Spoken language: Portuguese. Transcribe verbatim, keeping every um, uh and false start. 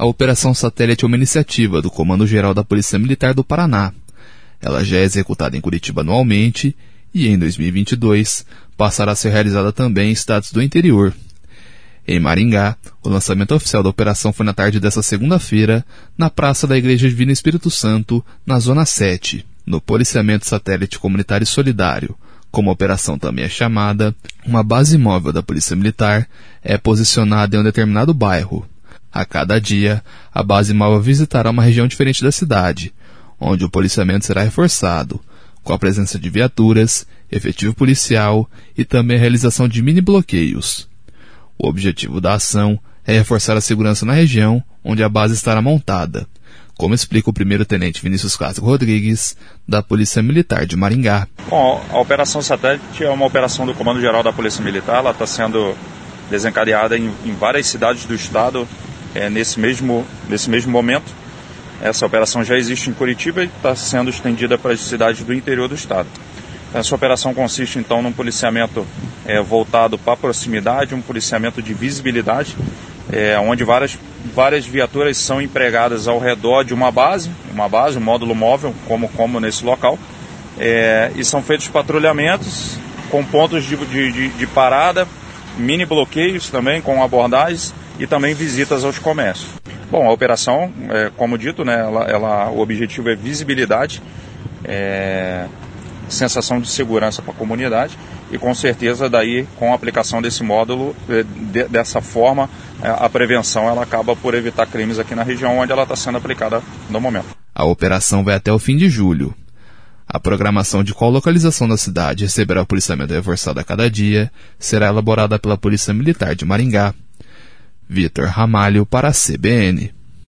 A Operação Satélite é uma iniciativa do Comando Geral da Polícia Militar do Paraná. Ela já é executada em Curitiba anualmente e, em dois mil e vinte e dois, passará a ser realizada também em estados do interior. Em Maringá, o lançamento oficial da operação foi na tarde desta segunda-feira, na Praça da Igreja Divino Espírito Santo, na Zona sete, no Policiamento Satélite Comunitário e Solidário. Como a operação também é chamada, uma base móvel da Polícia Militar é posicionada em um determinado bairro. A cada dia, a base móvel visitará uma região diferente da cidade, onde o policiamento será reforçado, com a presença de viaturas, efetivo policial e também a realização de mini-bloqueios. O objetivo da ação é reforçar a segurança na região onde a base estará montada, como explica o primeiro-tenente Vinícius Castro Rodrigues, da Polícia Militar de Maringá. Bom, a Operação Satélite é uma operação do Comando Geral da Polícia Militar. Ela está sendo desencadeada em, em várias cidades do estado é, nesse, mesmo, nesse mesmo momento. Essa operação já existe em Curitiba e está sendo estendida para as cidades do interior do estado. Essa operação consiste, então, num policiamento é, voltado para a proximidade, um policiamento de visibilidade, é, onde várias, várias viaturas são empregadas ao redor de uma base, uma base, um módulo móvel, como, como nesse local, é, e são feitos patrulhamentos com pontos de, de, de parada, mini bloqueios também com abordagens e também visitas aos comércios. Bom, a operação, é, como dito, né, ela, ela, o objetivo é visibilidade, é, sensação de segurança para a comunidade e com certeza daí com a aplicação desse módulo, de, dessa forma, a prevenção ela acaba por evitar crimes aqui na região onde ela está sendo aplicada no momento. A operação vai até o fim de julho. A programação de qual localização da cidade receberá o policiamento reforçado a cada dia será elaborada pela Polícia Militar de Maringá. Vitor Ramalho para a C B N.